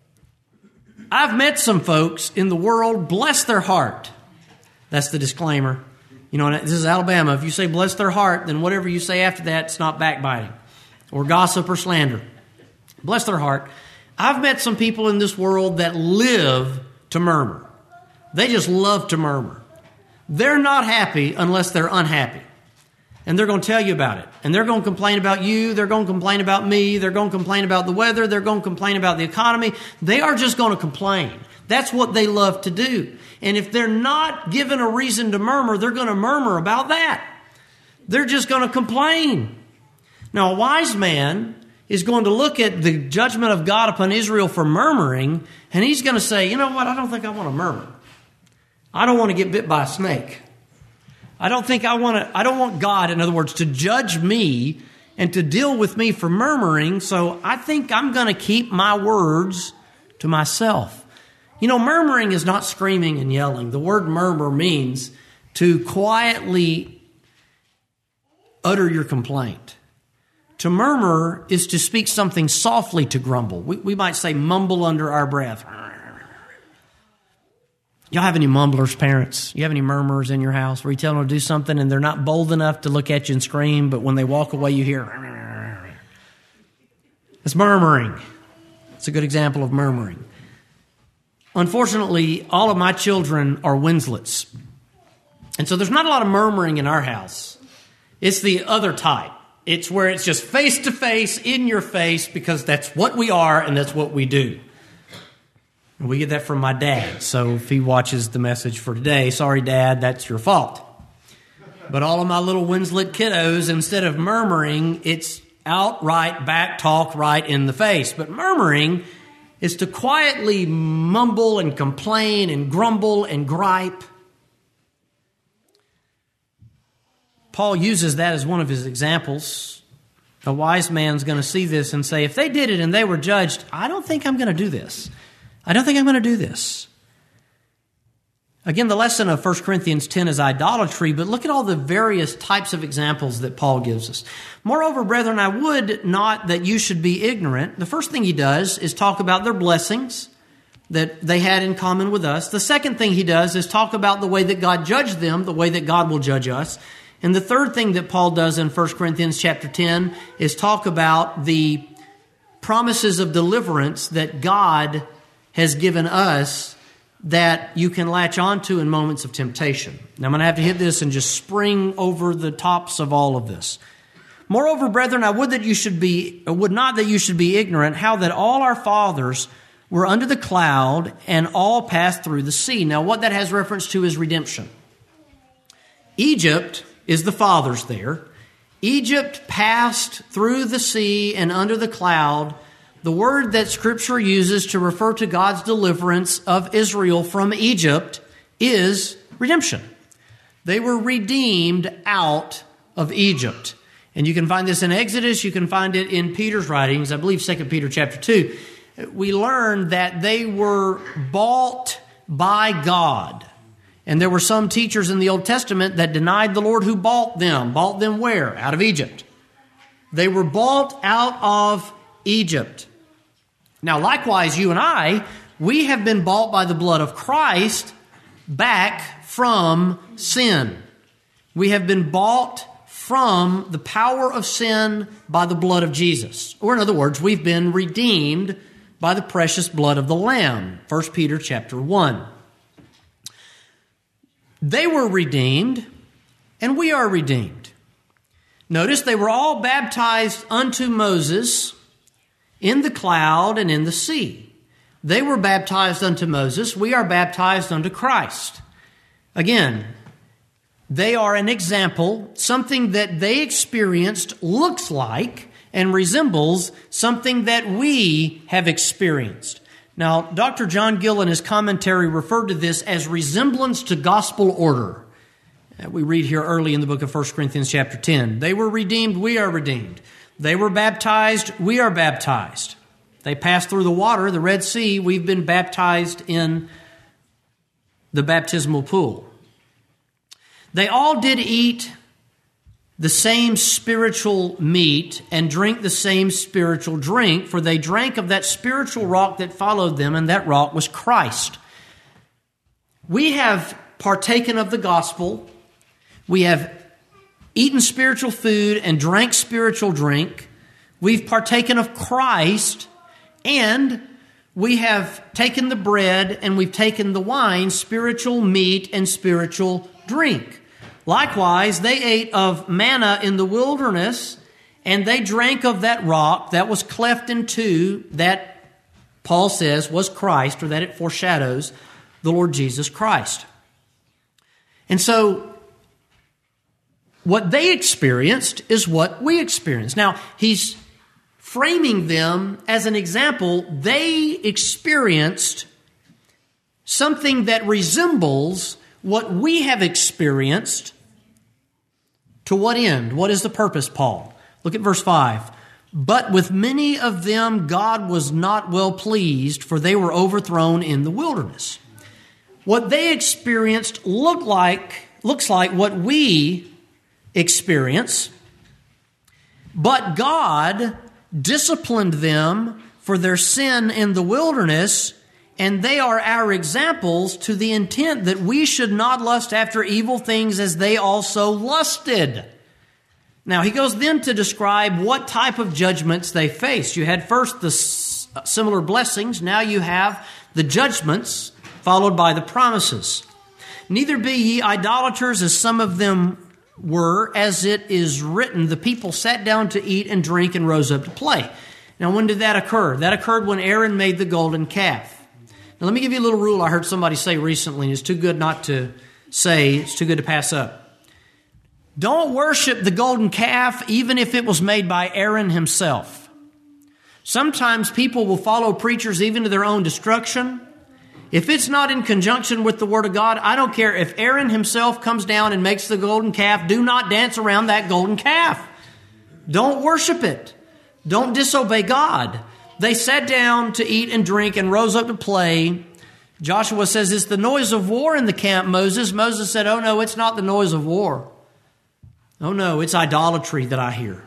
I've met some folks in the world, bless their heart. That's the disclaimer. You know, this is Alabama. If you say bless their heart, then whatever you say after that, it's not backbiting or gossip or slander. Bless their heart. I've met some people in this world that live to murmur. They just love to murmur. They're not happy unless they're unhappy. And they're going to tell you about it. And they're going to complain about you. They're going to complain about me. They're going to complain about the weather. They're going to complain about the economy. They are just going to complain. That's what they love to do. And if they're not given a reason to murmur, they're going to murmur about that. They're just going to complain. Now, a wise man is going to look at the judgment of God upon Israel for murmuring, and he's going to say, you know what, I don't think I want to murmur. I don't want to get bit by a snake. I don't want God, in other words, to judge me and to deal with me for murmuring, so I think I'm going to keep my words to myself. You know, murmuring is not screaming and yelling. The word murmur means to quietly utter your complaint. To murmur is to speak something softly to grumble. We might say mumble under our breath. Y'all have any mumblers, parents? You have any murmurers in your house where you tell them to do something and they're not bold enough to look at you and scream, but when they walk away you hear. It's murmuring. It's a good example of murmuring. Unfortunately, all of my children are Winslets. And so there's not a lot of murmuring in our house. It's the other type. It's where it's just face to face, in your face, because that's what we are and that's what we do. And we get that from my dad. So if he watches the message for today, sorry, Dad, that's your fault. But all of my little Winslet kiddos, instead of murmuring, it's outright back talk right in the face. But murmuring is to quietly mumble and complain and grumble and gripe. Paul uses that as one of his examples. A wise man's going to see this and say, if they did it and they were judged, I don't think I'm going to do this. I don't think I'm going to do this. Again, the lesson of 1 Corinthians 10 is idolatry, but look at all the various types of examples that Paul gives us. Moreover, brethren, I would not that you should be ignorant. The first thing he does is talk about their blessings, that they had in common with us. The second thing he does is talk about the way that God judged them, the way that God will judge us. And the third thing that Paul does in 1 Corinthians chapter 10 is talk about the promises of deliverance that God has given us that you can latch onto in moments of temptation. Now I'm going to have to hit this and just spring over the tops of all of this. Moreover, brethren, I would not that you should be ignorant how that all our fathers were under the cloud and all passed through the sea. Now what that has reference to is redemption. Egypt is the fathers there. Egypt passed through the sea and under the cloud. The word that Scripture uses to refer to God's deliverance of Israel from Egypt is redemption. They were redeemed out of Egypt. And you can find this in Exodus. You can find it in Peter's writings. I believe 2 Peter chapter 2. We learn that they were bought by God. And there were some teachers in the Old Testament that denied the Lord who bought them. Bought them where? Out of Egypt. They were bought out of Egypt. Now, likewise, you and I, we have been bought by the blood of Christ back from sin. We have been bought from the power of sin by the blood of Jesus. Or in other words, we've been redeemed by the precious blood of the Lamb. 1 Peter chapter 1. They were redeemed, and we are redeemed. Notice they were all baptized unto Moses in the cloud and in the sea. They were baptized unto Moses. We are baptized unto Christ. Again, they are an example. Something that they experienced looks like and resembles something that we have experienced. Now, Dr. John Gill in his commentary referred to this as resemblance to gospel order. We read here early in the book of 1 Corinthians chapter 10. They were redeemed, we are redeemed. They were baptized, we are baptized. They passed through the water, the Red Sea, we've been baptized in the baptismal pool. They all did eat the same spiritual meat and drink the same spiritual drink, for they drank of that spiritual rock that followed them, and that rock was Christ. We have partaken of the gospel. We have eaten spiritual food and drank spiritual drink. We've partaken of Christ, and we have taken the bread and we've taken the wine, spiritual meat and spiritual drink. Likewise, they ate of manna in the wilderness, and they drank of that rock that was cleft in two, that Paul says was Christ, or that it foreshadows the Lord Jesus Christ. And so, what they experienced is what we experienced. Now, he's framing them as an example. They experienced something that resembles what we have experienced. To what end? What is the purpose, Paul? Look at verse 5. But with many of them God was not well pleased, for they were overthrown in the wilderness. What they experienced looks like what we experience, but God disciplined them for their sin in the wilderness, and they are our examples to the intent that we should not lust after evil things as they also lusted. Now, he goes then to describe what type of judgments they faced. You had first the similar blessings. Now you have the judgments followed by the promises. Neither be ye idolaters as some of them were, as it is written, the people sat down to eat and drink and rose up to play. Now, when did that occur? That occurred when Aaron made the golden calf. Now, let me give you a little rule I heard somebody say recently, and it's too good not to say, it's too good to pass up. Don't worship the golden calf, even if it was made by Aaron himself. Sometimes people will follow preachers even to their own destruction. If it's not in conjunction with the Word of God, I don't care if Aaron himself comes down and makes the golden calf, do not dance around that golden calf. Don't worship it. Don't disobey God. They sat down to eat and drink and rose up to play. Joshua says, it's the noise of war in the camp, Moses. Moses said, oh no, it's not the noise of war. Oh no, it's idolatry that I hear.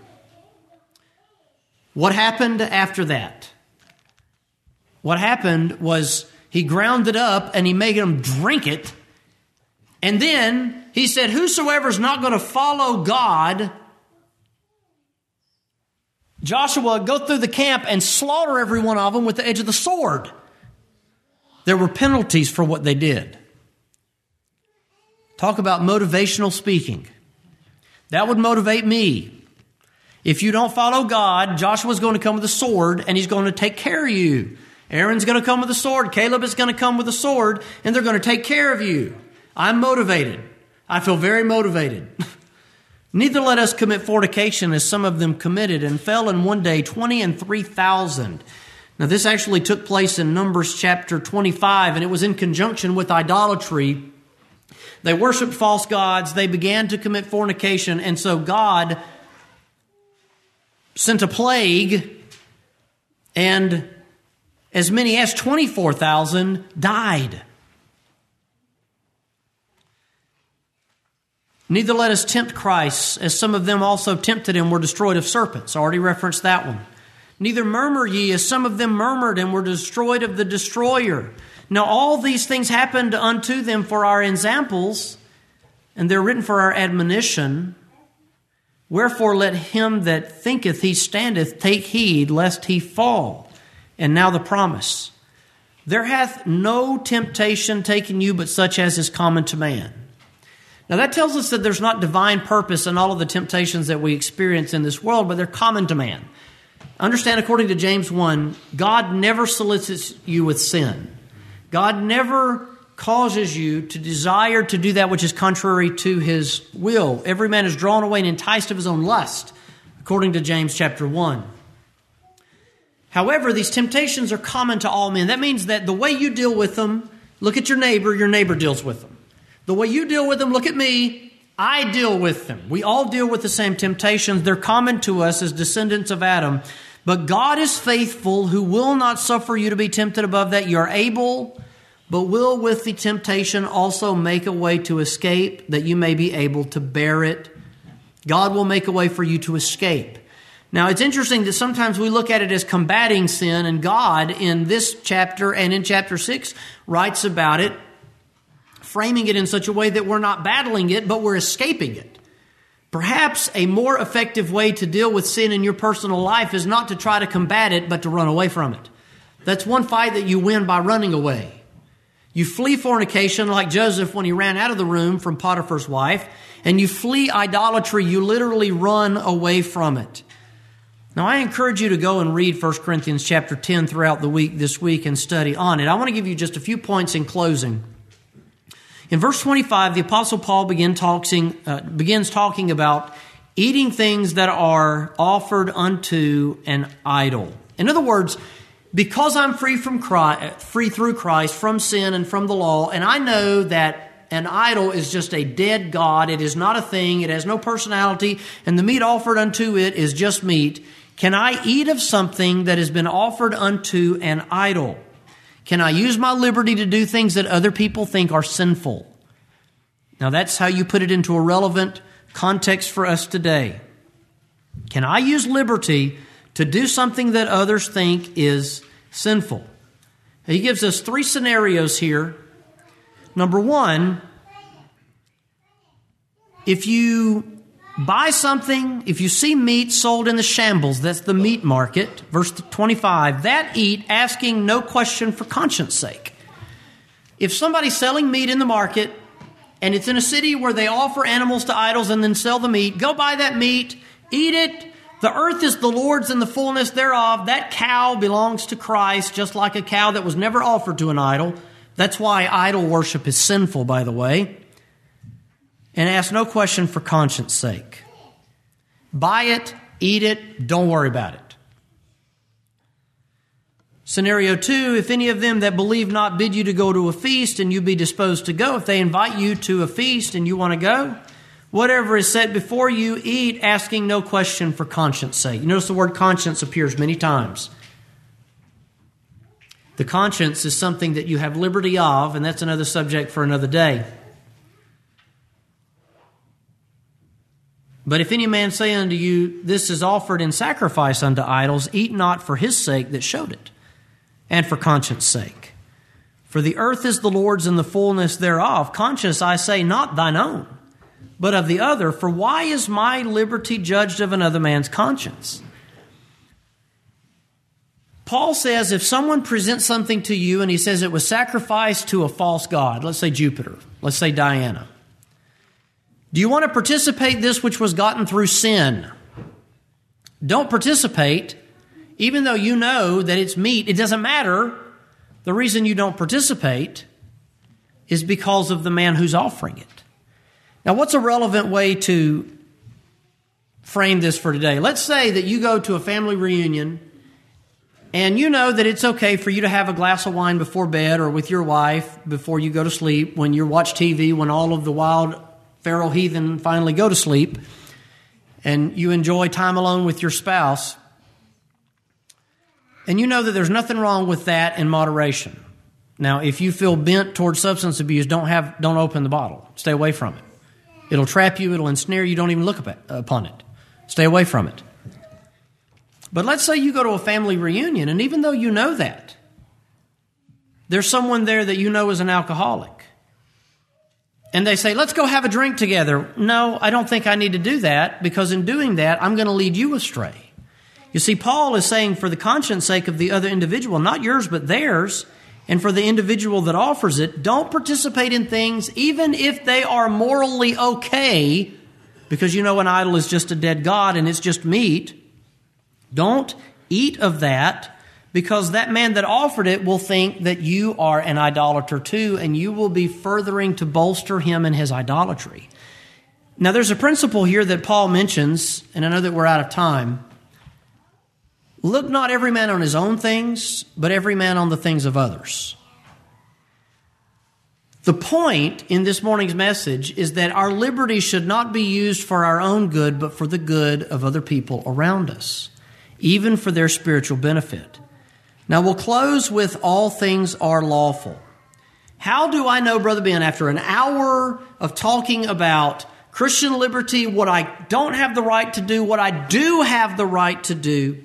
What happened after that? What happened was He ground it up and he made them drink it. And then he said, whosoever is not going to follow God, Joshua, go through the camp and slaughter every one of them with the edge of the sword. There were penalties for what they did. Talk about motivational speaking. That would motivate me. If you don't follow God, Joshua's going to come with a sword and he's going to take care of you. Aaron's going to come with a sword. Caleb is going to come with a sword and they're going to take care of you. I'm motivated. I feel very motivated. Neither let us commit fornication as some of them committed and fell in one day 20 and 3,000. Now this actually took place in Numbers chapter 25 and it was in conjunction with idolatry. They worshiped false gods. They began to commit fornication. And so God sent a plague and as many as 24,000 died. Neither let us tempt Christ, as some of them also tempted and were destroyed of serpents. I already referenced that one. Neither murmur ye, as some of them murmured and were destroyed of the destroyer. Now all these things happened unto them for our examples, and they're written for our admonition. Wherefore let him that thinketh he standeth take heed lest he fall. And now the promise. There hath no temptation taken you but such as is common to man. Now that tells us that there's not divine purpose in all of the temptations that we experience in this world, but they're common to man. Understand, according to James 1, God never solicits you with sin. God never causes you to desire to do that which is contrary to his will. Every man is drawn away and enticed of his own lust, according to James chapter 1. However, these temptations are common to all men. That means that the way you deal with them, look at your neighbor deals with them. The way you deal with them, look at me, I deal with them. We all deal with the same temptations. They're common to us as descendants of Adam. But God is faithful, who will not suffer you to be tempted above that you are able, but will with the temptation also make a way to escape, that you may be able to bear it. God will make a way for you to escape. Now, it's interesting that sometimes we look at it as combating sin, and God, in this chapter and in chapter 6, writes about it, framing it in such a way that we're not battling it, but we're escaping it. Perhaps a more effective way to deal with sin in your personal life is not to try to combat it, but to run away from it. That's one fight that you win by running away. You flee fornication like Joseph when he ran out of the room from Potiphar's wife, and you flee idolatry. You literally run away from it. Now, I encourage you to go and read 1 Corinthians chapter 10 throughout the week this week and study on it. I want to give you just a few points in closing. In verse 25, the Apostle Paul begins talking about eating things that are offered unto an idol. In other words, because I'm free through Christ, from sin and from the law, and I know that an idol is just a dead god, it is not a thing, it has no personality, and the meat offered unto it is just meat, can I eat of something that has been offered unto an idol? Can I use my liberty to do things that other people think are sinful? Now that's how you put it into a relevant context for us today. Can I use liberty to do something that others think is sinful? He gives us 3 scenarios here. Number 1, if you buy something, if you see meat sold in the shambles, that's the meat market, verse 25, that eat asking no question for conscience sake. If somebody's selling meat in the market and it's in a city where they offer animals to idols and then sell the meat, go buy that meat, eat it. The earth is the Lord's and the fullness thereof. That cow belongs to Christ, just like a cow that was never offered to an idol. That's why idol worship is sinful, by the way. And ask no question for conscience sake. Buy it, eat it, don't worry about it. Scenario 2, if any of them that believe not bid you to go to a feast and you be disposed to go, if they invite you to a feast and you want to go, whatever is set before you, eat, asking no question for conscience sake. You notice the word conscience appears many times. The conscience is something that you have liberty of, and that's another subject for another day. But if any man say unto you, this is offered in sacrifice unto idols, eat not for his sake that showed it, and for conscience sake. For the earth is the Lord's and the fullness thereof. Conscience, I say, not thine own, but of the other. For why is my liberty judged of another man's conscience? Paul says if someone presents something to you and he says it was sacrificed to a false god, let's say Jupiter, let's say Diana, do you want to participate in this which was gotten through sin? Don't participate, even though you know that it's meat. It doesn't matter. The reason you don't participate is because of the man who's offering it. Now, what's a relevant way to frame this for today? Let's say that you go to a family reunion and you know that it's okay for you to have a glass of wine before bed or with your wife before you go to sleep, when you watch TV, when all of the wild feral heathen finally go to sleep, and you enjoy time alone with your spouse. And you know that there's nothing wrong with that in moderation. Now, if you feel bent towards substance abuse, don't open the bottle. Stay away from it. It'll trap you. It'll ensnare you. Don't even look upon it. Stay away from it. But let's say you go to a family reunion, and even though you know that, there's someone there that you know is an alcoholic. And they say, let's go have a drink together. No, I don't think I need to do that, because in doing that, I'm going to lead you astray. You see, Paul is saying for the conscience sake of the other individual, not yours but theirs, and for the individual that offers it, don't participate in things even if they are morally okay, because you know an idol is just a dead god and it's just meat. Don't eat of that, because that man that offered it will think that you are an idolater too, and you will be furthering to bolster him in his idolatry. Now, there's a principle here that Paul mentions, and I know that we're out of time. Look not every man on his own things, but every man on the things of others. The point in this morning's message is that our liberty should not be used for our own good, but for the good of other people around us, even for their spiritual benefit. Now, we'll close with all things are lawful. How do I know, Brother Ben, after an hour of talking about Christian liberty, what I don't have the right to do, what I do have the right to do?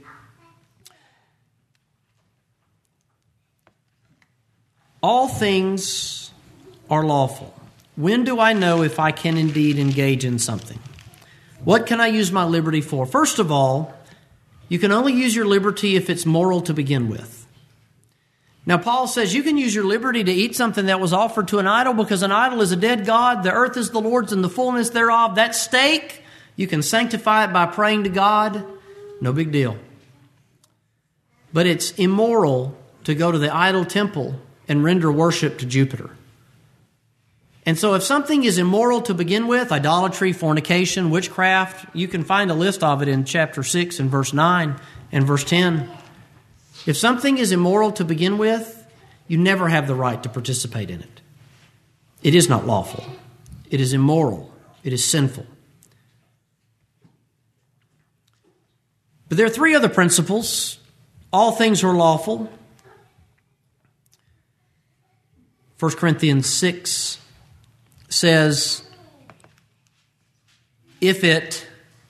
All things are lawful. When do I know if I can indeed engage in something? What can I use my liberty for? First of all, you can only use your liberty if it's moral to begin with. Now, Paul says you can use your liberty to eat something that was offered to an idol, because an idol is a dead god. The earth is the Lord's and the fullness thereof. That steak, you can sanctify it by praying to God. No big deal. But it's immoral to go to the idol temple and render worship to Jupiter. And so if something is immoral to begin with, idolatry, fornication, witchcraft, you can find a list of it in chapter 6 and verse 9 and verse 10. If something is immoral to begin with, you never have the right to participate in it. It is not lawful. It is immoral. It is sinful. But there are three other principles. All things are lawful. 1 Corinthians 6 says, if it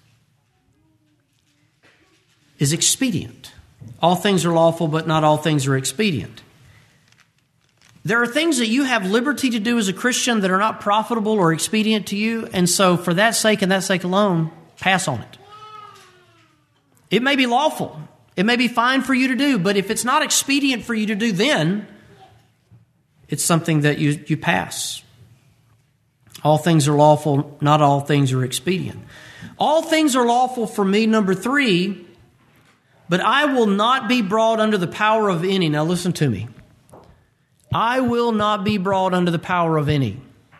is expedient. All things are lawful, but not all things are expedient. There are things that you have liberty to do as a Christian that are not profitable or expedient to you, and so for that sake and that sake alone, pass on it. It may be lawful. It may be fine for you to do, but if it's not expedient for you to do, then it's something that you pass. All things are lawful, not all things are expedient. All things are lawful for me, number 3, but I will not be brought under the power of any. Now listen to me. I will not be brought under the power of any.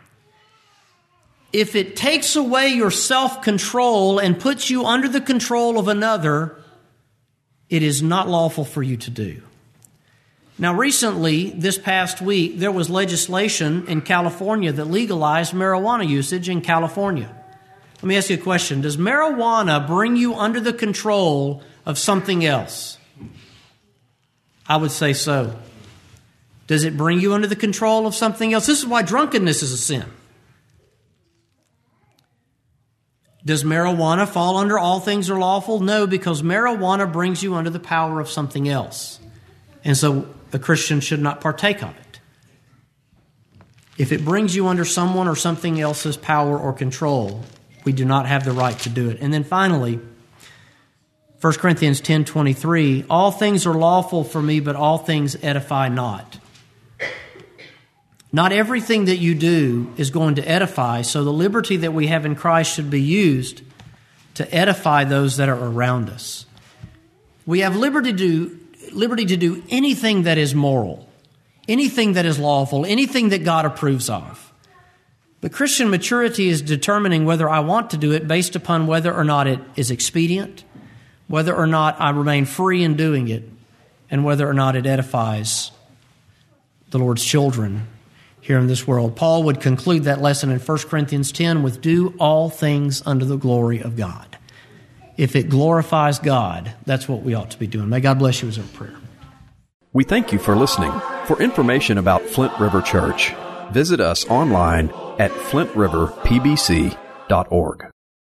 If it takes away your self-control and puts you under the control of another, it is not lawful for you to do. Now, recently, this past week, there was legislation in California that legalized marijuana usage in California. Let me ask you a question. Does marijuana bring you under the control of something else? I would say so. Does it bring you under the control of something else? This is why drunkenness is a sin. Does marijuana fall under all things are lawful? No, because marijuana brings you under the power of something else. And so a Christian should not partake of it. If it brings you under someone or something else's power or control, we do not have the right to do it. And then finally, 1 Corinthians 10:23, all things are lawful for me, but all things edify not. Not everything that you do is going to edify, so the liberty that we have in Christ should be used to edify those that are around us. We have liberty to do anything that is moral, anything that is lawful, anything that God approves of. But Christian maturity is determining whether I want to do it based upon whether or not it is expedient, whether or not I remain free in doing it, and whether or not it edifies the Lord's children here in this world. Paul would conclude that lesson in 1 Corinthians 10 with, do all things unto the glory of God. If it glorifies God, that's what we ought to be doing. May God bless you as our prayer. We thank you for listening. For information about Flint River Church, visit us online at flintriverpbc.org.